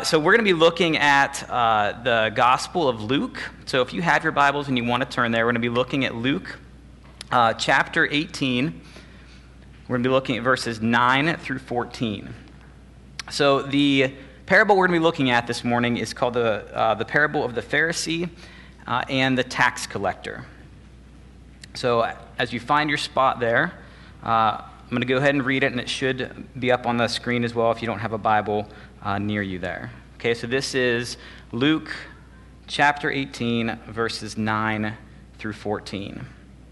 So we're going to be looking at the Gospel of Luke. So if you have your Bibles and you want to turn there, we're going to be looking at Luke chapter 18. We're going to be looking at verses 9 through 14. So the parable we're going to be looking at this morning is called the parable of the Pharisee and the tax collector. So as you find your spot there, I'm going to go ahead and read it, and it should be up on the screen as well if you don't have a Bible near you there. Okay, so this is Luke chapter 18, verses 9 through 14.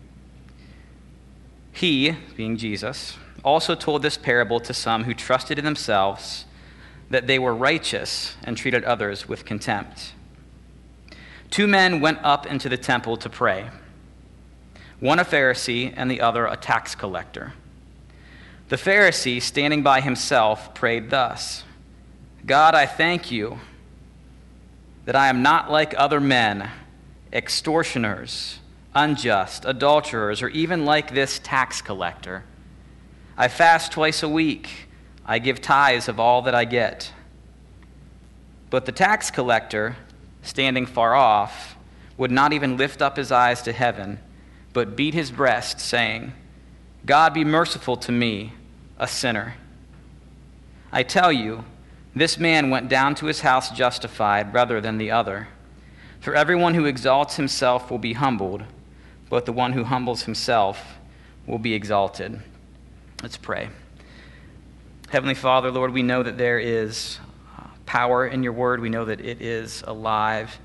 He, being Jesus, also told this parable to some who trusted in themselves that they were righteous and treated others with contempt. 2 men went up into the temple to pray, one a Pharisee and the other a tax collector. The Pharisee, standing by himself, prayed thus: God, I thank you that I am not like other men, extortioners, unjust, adulterers, or even like this tax collector. I fast twice a week. I give tithes of all that I get. But the tax collector, standing far off, would not even lift up his eyes to heaven, but beat his breast, saying, God, be merciful to me, a sinner. I tell you, this man went down to his house justified rather than the other. For everyone who exalts himself will be humbled, but the one who humbles himself will be exalted. Let's pray. Heavenly Father, Lord, we know that there is power in your word. We know that it is alive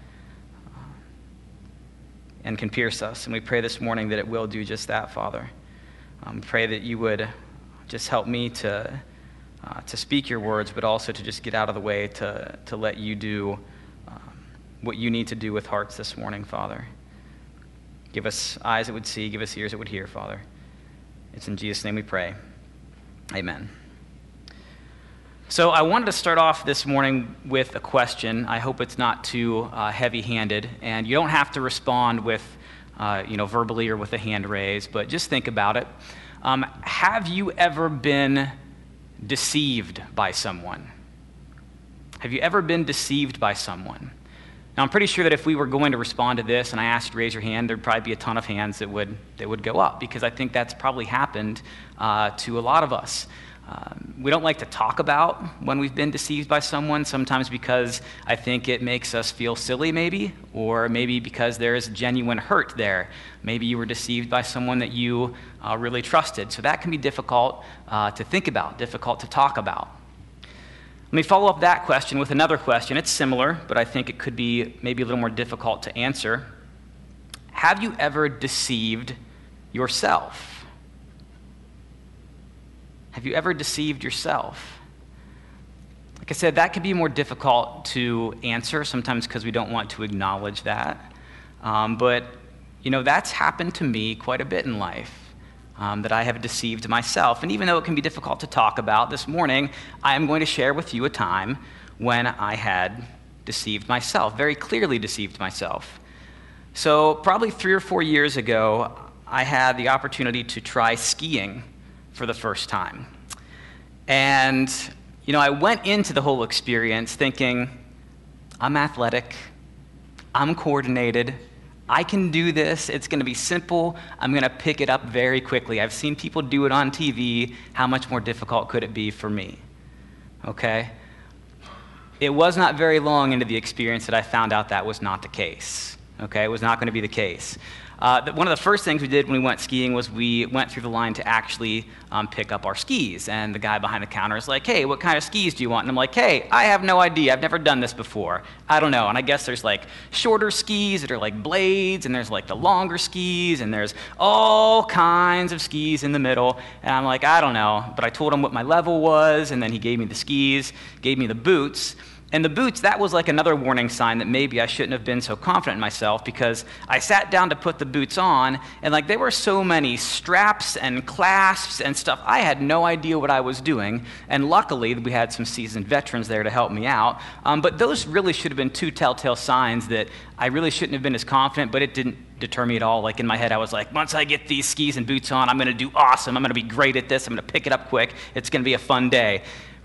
and can pierce us. And we pray this morning that it will do just that, Father. Pray that you would just help me to speak your words, but also to just get out of the way to let you do what you need to do with hearts this morning, Father. Give us eyes that would see, give us ears that would hear, Father. It's in Jesus' name we pray. Amen. So I wanted to start off this morning with a question. I hope it's not too heavy-handed, and you don't have to respond with, verbally or with a hand raised, but just think about it. Have you ever been deceived by someone? Have you ever been deceived by someone? Now, I'm pretty sure that if we were going to respond to this and I asked you to raise your hand, there'd probably be a ton of hands that would go up, because I think that's probably happened to a lot of us. We don't like to talk about when we've been deceived by someone, sometimes because I think it makes us feel silly maybe, or maybe because there is genuine hurt there. Maybe you were deceived by someone that you really trusted. So that can be difficult to think about, difficult to talk about. Let me follow up that question with another question. It's similar, but I think it could be maybe a little more difficult to answer. Have you ever deceived yourself? Have you ever deceived yourself? Like I said, that could be more difficult to answer, sometimes because we don't want to acknowledge that. But that's happened to me quite a bit in life, that I have deceived myself. And even though it can be difficult to talk about, this morning, I am going to share with you a time when I had deceived myself, very clearly deceived myself. So probably 3 or 4 years ago, I had the opportunity to try skiing for the first time. And, I went into the whole experience thinking, I'm athletic, I'm coordinated, I can do this, it's going to be simple, I'm going to pick it up very quickly. I've seen people do it on TV, how much more difficult could it be for me? Okay? It was not very long into the experience that I found out that was not the case. Okay? It was not going to be the case. One of the first things we did when we went skiing was we went through the line to actually pick up our skis. And the guy behind the counter is like, hey, what kind of skis do you want? And I'm like, hey, I have no idea. I've never done this before. I don't know. And I guess there's like shorter skis that are like blades, and there's like the longer skis, and there's all kinds of skis in the middle. And I'm like, I don't know. But I told him what my level was, and then he gave me the skis, gave me the boots. And the boots, that was like another warning sign that maybe I shouldn't have been so confident in myself, because I sat down to put the boots on, and there were so many straps and clasps and stuff. I had no idea what I was doing, and luckily we had some seasoned veterans there to help me out. But those really should have been 2 telltale signs that I really shouldn't have been as confident, but it didn't deter me at all. Like in my head, I was like, once I get these skis and boots on, I'm going to do awesome. I'm going to be great at this. I'm going to pick it up quick. It's going to be a fun day.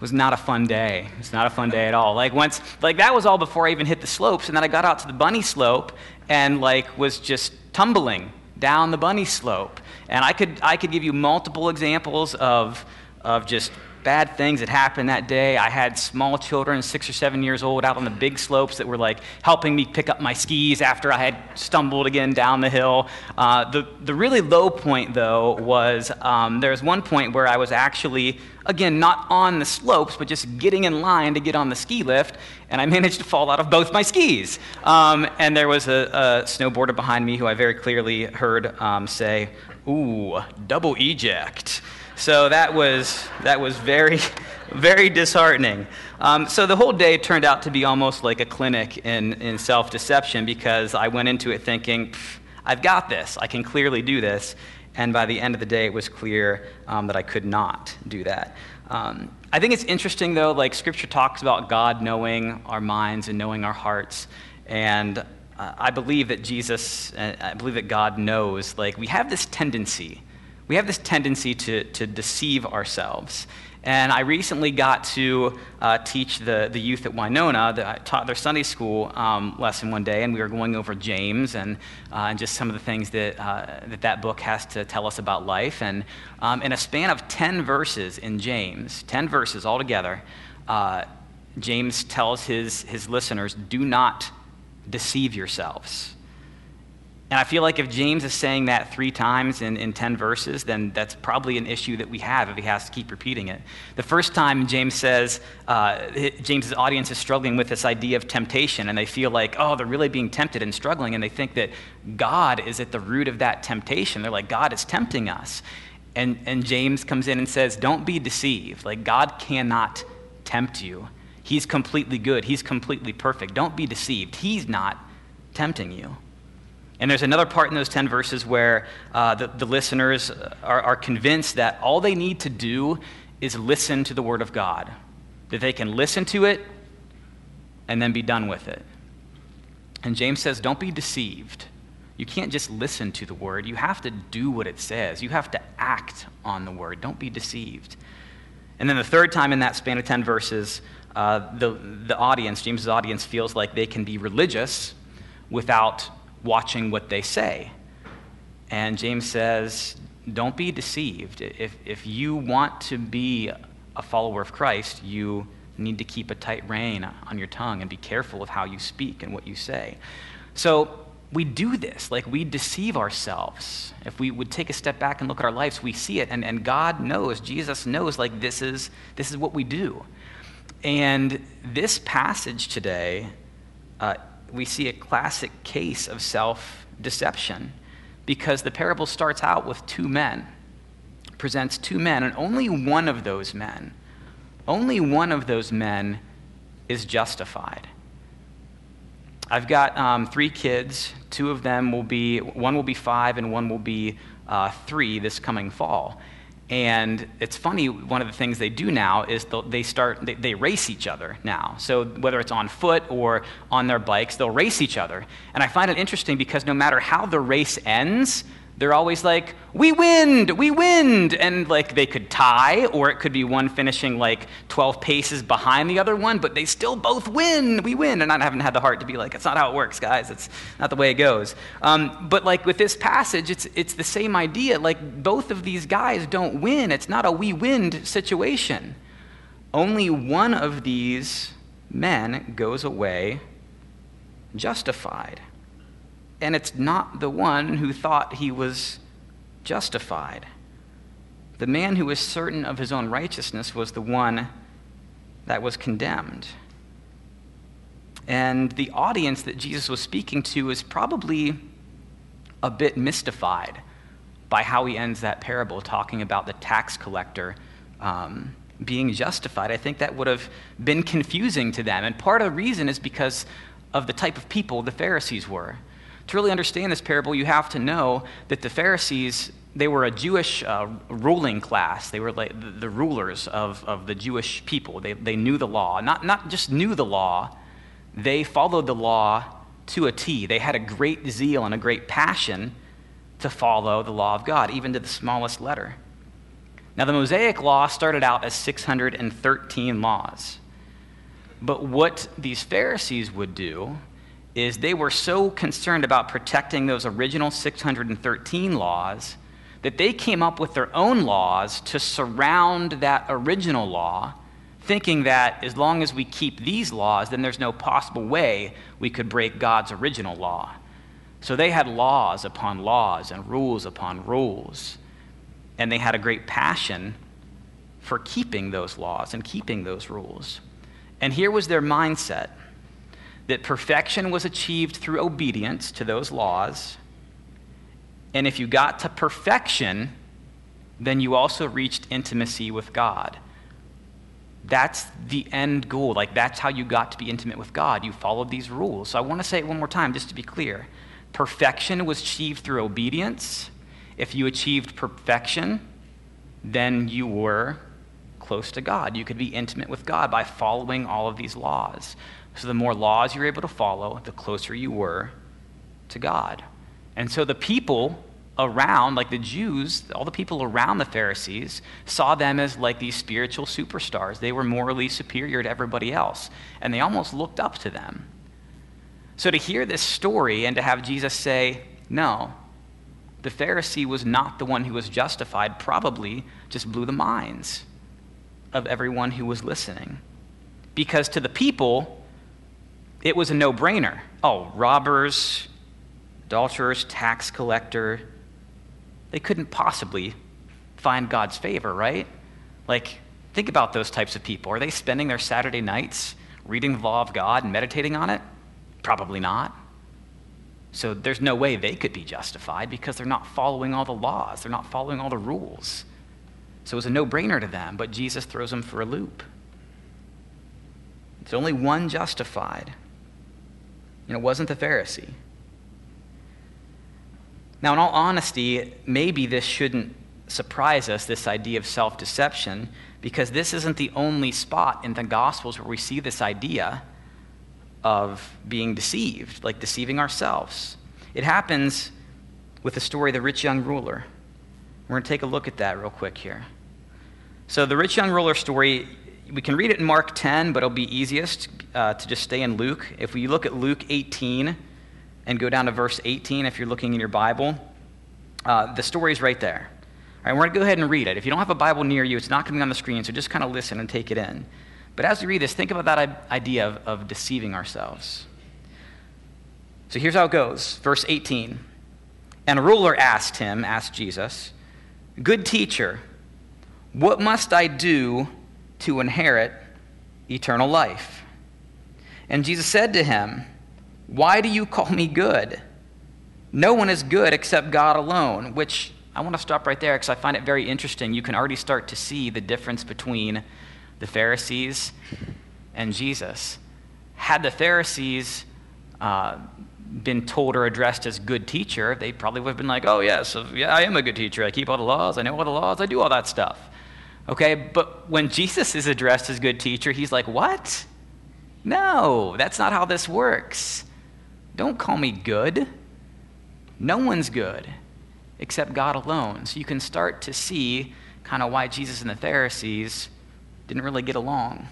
was not a fun day. It's not a fun day at all. That was all before I even hit the slopes, and then I got out to the bunny slope and was just tumbling down the bunny slope. And I could give you multiple examples of just bad things that happened that day. I had small children, 6 or 7 years old, out on the big slopes that were helping me pick up my skis after I had stumbled again down the hill. The really low point, though, was there was one point where I was actually, again, not on the slopes, but just getting in line to get on the ski lift, and I managed to fall out of both my skis. And there was a snowboarder behind me who I very clearly heard say, "Ooh, double eject." So that was very, very disheartening. So the whole day turned out to be almost like a clinic in self-deception, because I went into it thinking, I've got this. I can clearly do this. And by the end of the day, it was clear that I could not do that. I think it's interesting, though, Scripture talks about God knowing our minds and knowing our hearts. And I believe that I believe that God knows. We have this tendency. We have this tendency to deceive ourselves. And I recently got to teach the youth at Winona. I taught their Sunday school lesson one day, and we were going over James and just some of the things that book has to tell us about life. And in a span of 10 verses in James, 10 verses altogether, James tells his listeners, do not deceive yourselves. And I feel like if James is saying that 3 times in 10 verses, then that's probably an issue that we have if he has to keep repeating it. The first time James says, James's audience is struggling with this idea of temptation, and they feel like, oh, they're really being tempted and struggling, and they think that God is at the root of that temptation. They're like, God is tempting us. And James comes in and says, don't be deceived. God cannot tempt you. He's completely good. He's completely perfect. Don't be deceived. He's not tempting you. And there's another part in those 10 verses where the listeners are convinced that all they need to do is listen to the Word of God, that they can listen to it and then be done with it. And James says, don't be deceived. You can't just listen to the Word. You have to do what it says. You have to act on the Word. Don't be deceived. And then the third time in that span of 10 verses, the audience, James's audience, feels like they can be religious without watching what they say. And James says, don't be deceived. If you want to be a follower of Christ, you need to keep a tight rein on your tongue and be careful of how you speak and what you say. So we do this, we deceive ourselves. If we would take a step back and look at our lives, we see it, and God knows, Jesus knows, this is what we do. And this passage today, we see a classic case of self-deception, because the parable starts out with 2 men, presents 2 men, and only one of those men is justified. I've got 3 kids. 2 of them one will be 5 and one will be 3 this coming fall. And it's funny, one of the things they do now is they race each other now. So whether it's on foot or on their bikes, they'll race each other. And I find it interesting because no matter how the race ends, they're always like, we win, and they could tie, or it could be one finishing 12 paces behind the other one, but they still both win, we win. And I haven't had the heart to be like, it's not how it works, guys, it's not the way it goes. But with this passage, it's the same idea. Both of these guys don't win. It's not a we win situation. Only one of these men goes away justified. And it's not the one who thought he was justified. The man who was certain of his own righteousness was the one that was condemned. And the audience that Jesus was speaking to is probably a bit mystified by how he ends that parable, talking about the tax collector being justified. I think that would have been confusing to them. And part of the reason is because of the type of people the Pharisees were. To really understand this parable, you have to know that the Pharisees, they were a Jewish ruling class. They were the rulers of the Jewish people. They knew the law. Not just knew the law, they followed the law to a T. They had a great zeal and a great passion to follow the law of God, even to the smallest letter. Now, the Mosaic Law started out as 613 laws. But what these Pharisees would do is they were so concerned about protecting those original 613 laws that they came up with their own laws to surround that original law, thinking that as long as we keep these laws, then there's no possible way we could break God's original law. So they had laws upon laws and rules upon rules. And they had a great passion for keeping those laws and keeping those rules. And here was their mindset, that perfection was achieved through obedience to those laws. And if you got to perfection, then you also reached intimacy with God. That's the end goal. Like, that's how you got to be intimate with God. You followed these rules. So I want to say it one more time just to be clear. Perfection was achieved through obedience. If you achieved perfection, then you were close to God. You could be intimate with God by following all of these laws. So the more laws you were able to follow, the closer you were to God. And so the people around, like the Jews, all the people around the Pharisees, saw them as like these spiritual superstars. They were morally superior to everybody else, and they almost looked up to them. So to hear this story and to have Jesus say, no, the Pharisee was not the one who was justified, probably just blew the minds of everyone who was listening. Because to the people, it was a no-brainer. Oh, robbers, adulterers, tax collector, they couldn't possibly find God's favor, right? Like, think about those types of people. Are they spending their Saturday nights reading the law of God and meditating on it? Probably not. So there's no way they could be justified because they're not following all the laws. They're not following all the rules. So it was a no-brainer to them, but Jesus throws them for a loop. It's only one justified, and it wasn't the Pharisee. Now, in all honesty, maybe this shouldn't surprise us, this idea of self-deception, because this isn't the only spot in the Gospels where we see this idea of being deceived, like deceiving ourselves. It happens with the story of the rich young ruler. We're going to take a look at that real quick here. So the rich young ruler story, we can read it in Mark 10, but it'll be easiest to just stay in Luke. If we look at Luke 18 and go down to verse 18, if you're looking in your Bible, the story's right there. All right, we're going to go ahead and read it. If you don't have a Bible near you, it's not going to be on the screen, so just kind of listen and take it in. But as we read this, think about that idea of deceiving ourselves. So here's how it goes. Verse 18. And a ruler asked Jesus, "Good teacher, what must I do to inherit eternal life?" And Jesus said to him, "Why do you call me good? No one is good except God alone," which I want to stop right there because I find it very interesting. You can already start to see the difference between the Pharisees and Jesus. Had the Pharisees been told or addressed as good teacher, they probably would have been like, "Oh, yes, I am a good teacher. I keep all the laws. I know all the laws. I do all that stuff." Okay, but when Jesus is addressed as good teacher, he's like, "What? No, that's not how this works. Don't call me good. No one's good except God alone." So you can start to see kind of why Jesus and the Pharisees didn't really get along.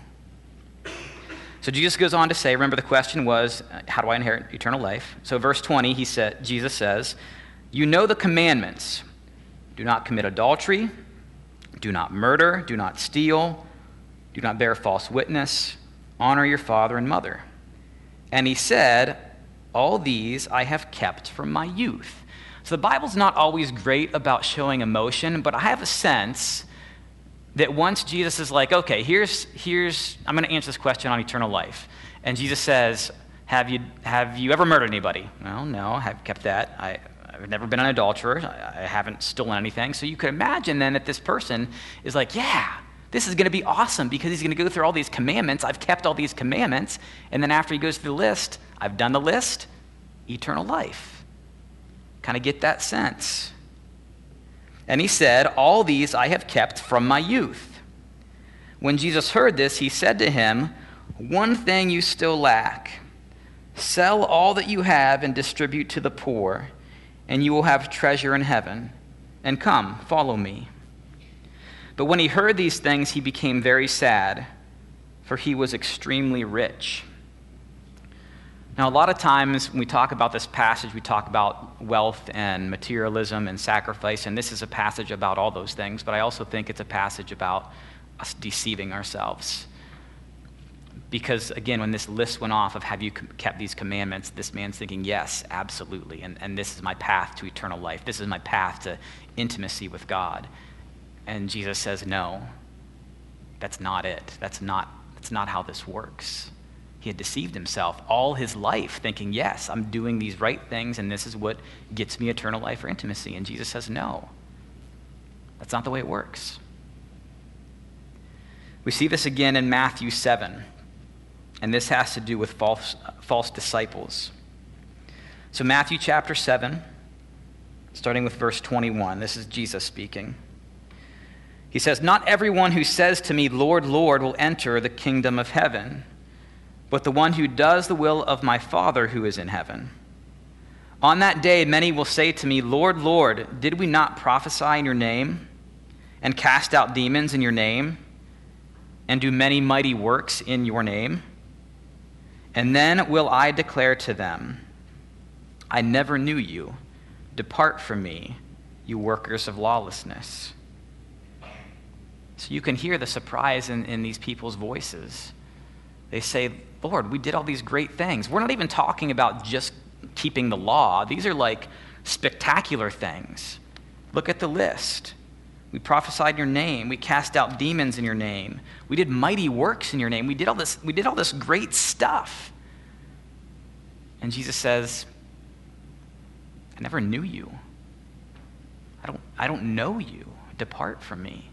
So Jesus goes on to say, remember the question was, how do I inherit eternal life? So verse 20, Jesus says, "You know the commandments. Do not commit adultery. Do not murder. Do not steal. Do not bear false witness. Honor your father and mother." And he said, "All these I have kept from my youth." So the Bible's not always great about showing emotion, but I have a sense that once Jesus is like, "Okay, I'm going to answer this question on eternal life." And Jesus says, have you ever murdered anybody? Well, no, I've kept that. I've never been an adulterer. I haven't stolen anything. So you could imagine then that this person is like, yeah, this is going to be awesome because he's going to go through all these commandments. I've kept all these commandments. And then after he goes through the list, I've done the list, eternal life. Kind of get that sense. And he said, "All these I have kept from my youth." When Jesus heard this, he said to him, "One thing you still lack. Sell all that you have and distribute to the poor, and you will have treasure in heaven. And come, follow me." But when he heard these things, he became very sad, for he was extremely rich. Now, a lot of times when we talk about this passage, we talk about wealth and materialism and sacrifice, and this is a passage about all those things, but I also think it's a passage about us deceiving ourselves. Because, again, when this list went off of have you kept these commandments, this man's thinking, yes, absolutely, and this is my path to eternal life. This is my path to intimacy with God. And Jesus says, no, that's not it. That's not how this works. He had deceived himself all his life, thinking, yes, I'm doing these right things, and this is what gets me eternal life or intimacy. And Jesus says, no, that's not the way it works. We see this again in Matthew 7, and this has to do with false disciples. So Matthew chapter 7, starting with verse 21, this is Jesus speaking. He says, "Not everyone who says to me, 'Lord, Lord,' will enter the kingdom of heaven, but the one who does the will of my Father who is in heaven. On that day many will say to me, 'Lord, Lord, did we not prophesy in your name, and cast out demons in your name, and do many mighty works in your name?' And then will I declare to them, 'I never knew you. Depart from me, you workers of lawlessness.'" So you can hear the surprise in these people's voices. They say, "Lord, we did all these great things." We're not even talking about just keeping the law. These are like spectacular things. Look at the list. We prophesied in your name. We cast out demons in your name. We did mighty works in your name. We did all this great stuff. And Jesus says, "I never knew you. I don't know you. Depart from me."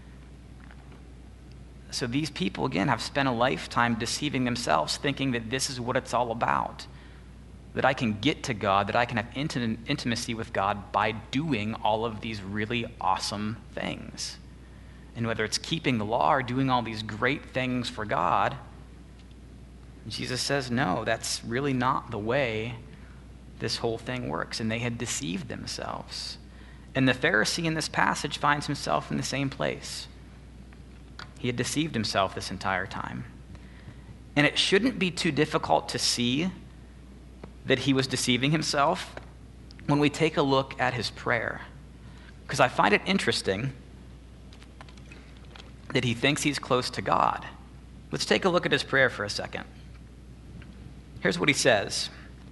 So these people, again, have spent a lifetime deceiving themselves, thinking that this is what it's all about, that I can get to God, that I can have intimacy with God by doing all of these really awesome things. And whether it's keeping the law or doing all these great things for God, Jesus says, no, that's really not the way this whole thing works. And they had deceived themselves. And the Pharisee in this passage finds himself in the same place. He had deceived himself this entire time. And it shouldn't be too difficult to see that he was deceiving himself when we take a look at his prayer. Because I find it interesting that he thinks he's close to God. Let's take a look at his prayer for a second. Here's what he says.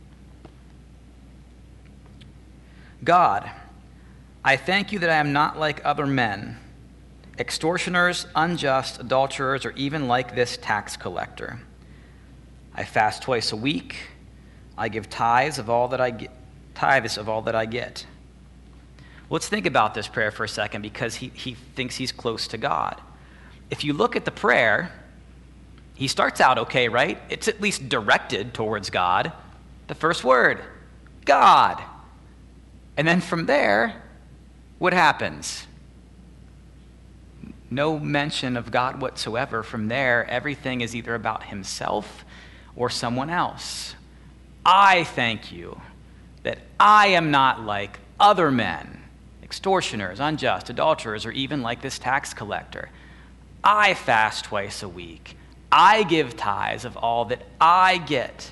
"God, I thank you that I am not like other men, extortioners, unjust, adulterers, or even like this tax collector. I fast twice a week. I give tithes of all that I get. Let's think about this prayer for a second, because he thinks he's close to God. If you look at the prayer, he starts out okay, right? It's at least directed towards God. The first word, God. And then from there, what happens? No mention of God whatsoever. From there, everything is either about himself or someone else. I thank you that I am not like other men, extortioners, unjust, adulterers, or even like this tax collector. I fast twice a week. I give tithes of all that I get."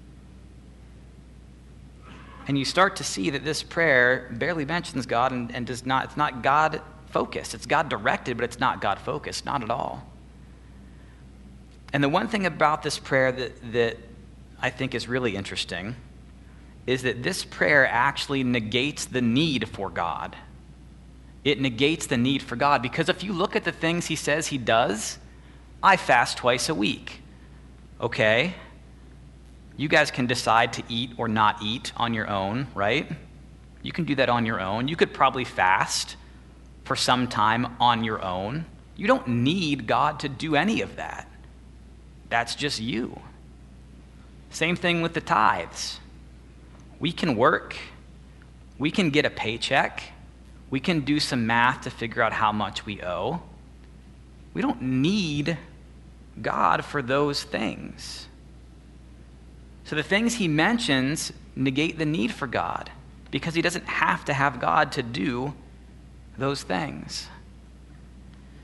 And you start to see that this prayer barely mentions God and it's not God focused. It's God directed, but it's not God focused, not at all. And the one thing about this prayer that I think is really interesting is that this prayer actually negates the need for God. It negates the need for God, because if you look at the things he says he does, I fast twice a week. Okay, you guys can decide to eat or not eat on your own, right? You can do that on your own. You could probably fast for some time on your own. You don't need God to do any of that. That's just you. Same thing with the tithes. We can work. We can get a paycheck. We can do some math to figure out how much we owe. We don't need God for those things. So the things he mentions negate the need for God, because he doesn't have to have God to do those things.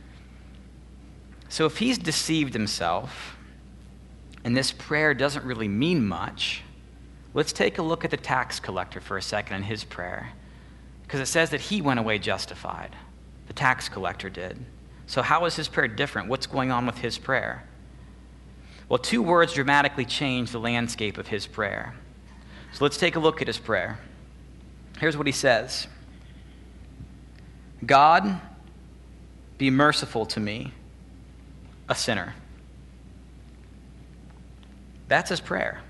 So if he's deceived himself, and this prayer doesn't really mean much, let's take a look at the tax collector for a second in his prayer. Because it says that he went away justified. The tax collector did. So how is his prayer different? What's going on with his prayer? Well, two words dramatically change the landscape of his prayer. So let's take a look at his prayer. Here's what he says. God, be merciful to me, a sinner. That's his prayer.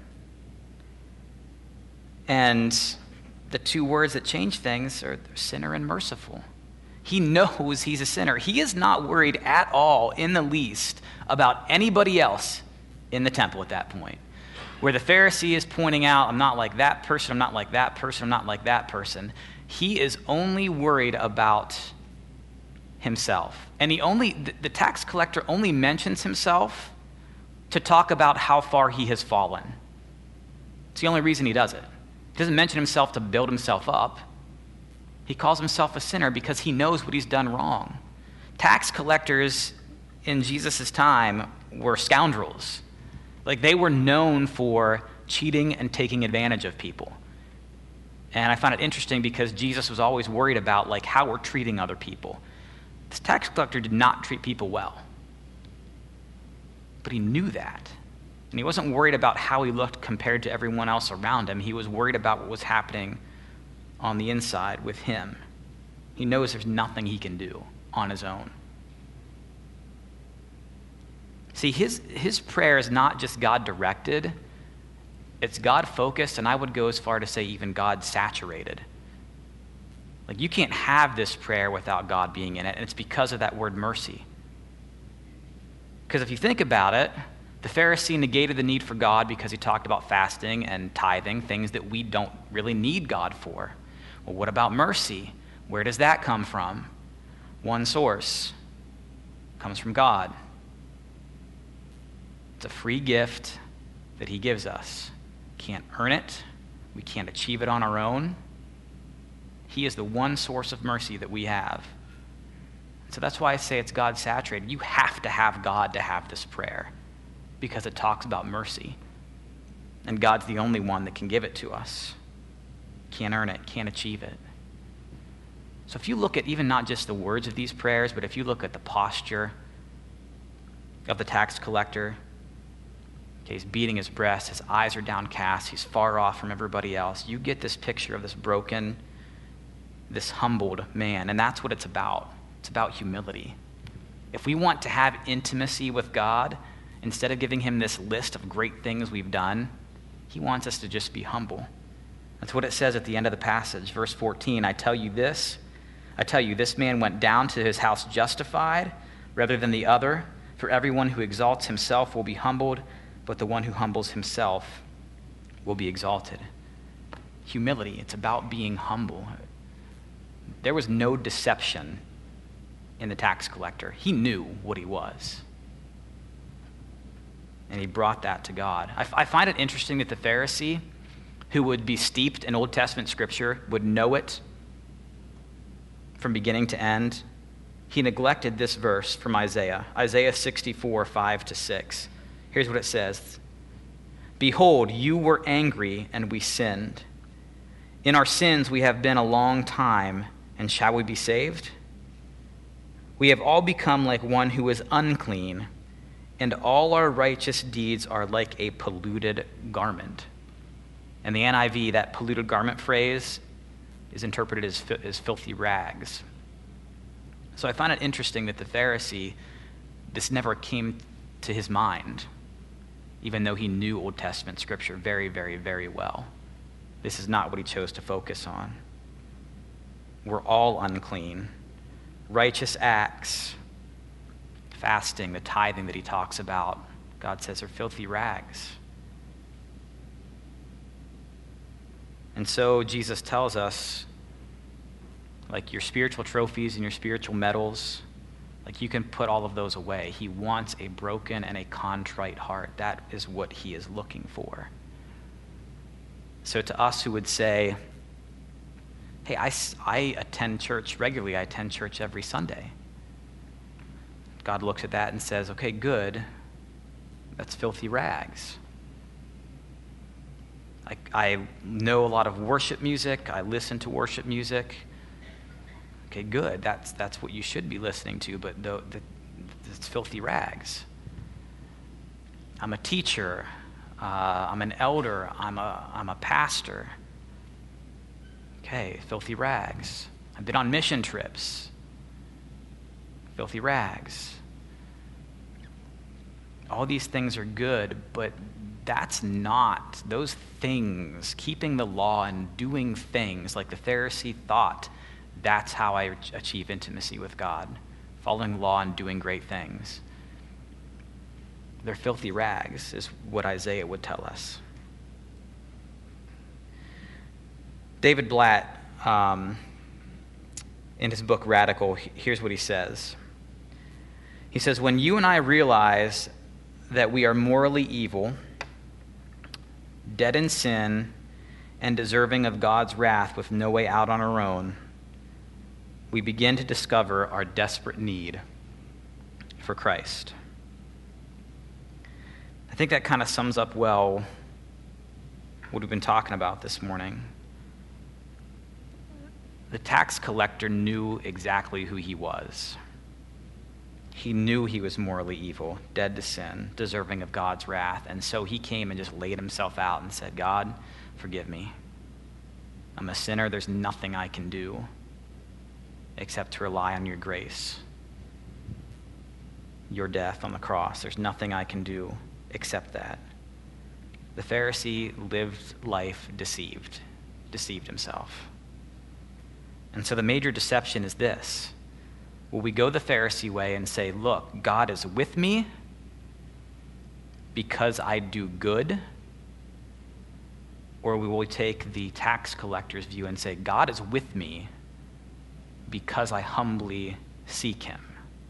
And the two words that change things are sinner and merciful. He knows he's a sinner. He is not worried at all, in the least, about anybody else in the temple at that point. Where the Pharisee is pointing out, I'm not like that person, I'm not like that person, I'm not like that person. He is only worried about himself. And the tax collector only mentions himself to talk about how far he has fallen. It's the only reason he does it. He doesn't mention himself to build himself up. He calls himself a sinner because he knows what he's done wrong. Tax collectors in Jesus' time were scoundrels. Like, they were known for cheating and taking advantage of people. And I find it interesting because Jesus was always worried about, like, how we're treating other people. This tax collector did not treat people well. But he knew that. And he wasn't worried about how he looked compared to everyone else around him. He was worried about what was happening on the inside with him. He knows there's nothing he can do on his own. See, his prayer is not just God-directed. It's God-focused, and I would go as far to say even God-saturated. Like, you can't have this prayer without God being in it, and it's because of that word mercy. Because if you think about it, the Pharisee negated the need for God because he talked about fasting and tithing, things that we don't really need God for. Well, what about mercy? Where does that come from? One source. It comes from God. It's a free gift that he gives us. Can't earn it. We can't achieve it on our own. He is the one source of mercy that we have. So that's why I say it's God-saturated. You have to have God to have this prayer because it talks about mercy. And God's the only one that can give it to us. Can't earn it, can't achieve it. So if you look at even not just the words of these prayers, but if you look at the posture of the tax collector, okay, he's beating his breast, his eyes are downcast, he's far off from everybody else. You get this picture of this broken, this humbled man, and that's what it's about. It's about humility. If we want to have intimacy with God, instead of giving him this list of great things we've done, he wants us to just be humble. That's what it says at the end of the passage. Verse 14, I tell you, this man went down to his house justified rather than the other. For everyone who exalts himself will be humbled, but the one who humbles himself will be exalted. Humility, it's about being humble. There was no deception in the tax collector. He knew what he was. And he brought that to God. I find it interesting that the Pharisee, who would be steeped in Old Testament scripture, would know it from beginning to end. He neglected this verse from Isaiah 64, 5-6. Here's what it says. Behold, you were angry, and we sinned. In our sins we have been a long time, and shall we be saved? We have all become like one who is unclean, and all our righteous deeds are like a polluted garment. And the NIV, that polluted garment phrase is interpreted as filthy rags. So I find it interesting that the Pharisee, this never came to his mind, even though he knew Old Testament scripture very, very, very well. This is not what he chose to focus on. We're all unclean. Righteous acts, fasting, the tithing that he talks about, God says are filthy rags. And so Jesus tells us, like, your spiritual trophies and your spiritual medals, like, you can put all of those away. He wants a broken and a contrite heart. That is what he is looking for. So to us who would say, hey, I attend church regularly. I attend church every Sunday. God looks at that and says, okay, good. That's filthy rags. I know a lot of worship music. I listen to worship music. Okay, good. That's what you should be listening to, but it's filthy rags. I'm a teacher. I'm an elder. I'm a pastor. Okay, filthy rags. I've been on mission trips. Filthy rags. All these things are good, but that's not, those things, keeping the law and doing things like the Pharisee thought, that's how I achieve intimacy with God, following the law and doing great things. They're filthy rags, is what Isaiah would tell us. David Blatt, in his book Radical, here's what he says. He says, when you and I realize that we are morally evil, dead in sin, and deserving of God's wrath with no way out on our own, we begin to discover our desperate need for Christ. I think that kind of sums up well what we've been talking about this morning. The tax collector knew exactly who he was. He knew he was morally evil, dead to sin, deserving of God's wrath. And so he came and just laid himself out and said, God, forgive me. I'm a sinner. There's nothing I can do except to rely on your grace. Your death on the cross. There's nothing I can do except that. The Pharisee lived life deceived himself. And so the major deception is this. Will we go the Pharisee way and say, look, God is with me because I do good? Or will we take the tax collector's view and say, God is with me because I humbly seek him?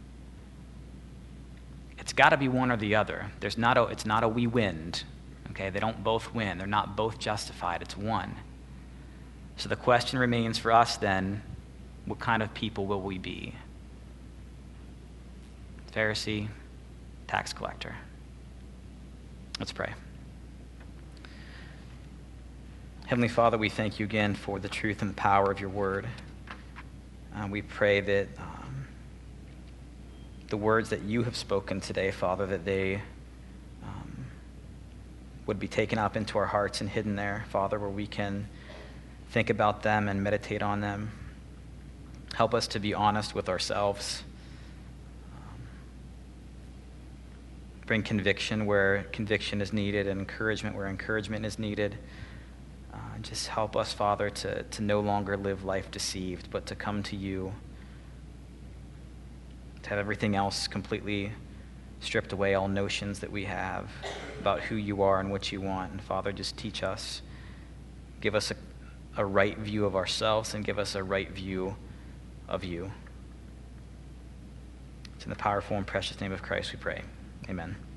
It's got to be one or the other. It's not a we win. Okay, they don't both win. They're not both justified. It's one. So the question remains for us then, what kind of people will we be? Pharisee, tax collector. Let's pray. Heavenly Father, we thank you again for the truth and the power of your word. We pray that the words that you have spoken today, Father, that they would be taken up into our hearts and hidden there, Father, where we can think about them and meditate on them. Help us to be honest with ourselves. Bring conviction where conviction is needed and encouragement where encouragement is needed. Just help us, Father, to no longer live life deceived, but to come to you, to have everything else completely stripped away, all notions that we have about who you are and what you want. And Father, just teach us. Give us a right view of ourselves and give us a right view of you. It's in the powerful and precious name of Christ we pray. Amen.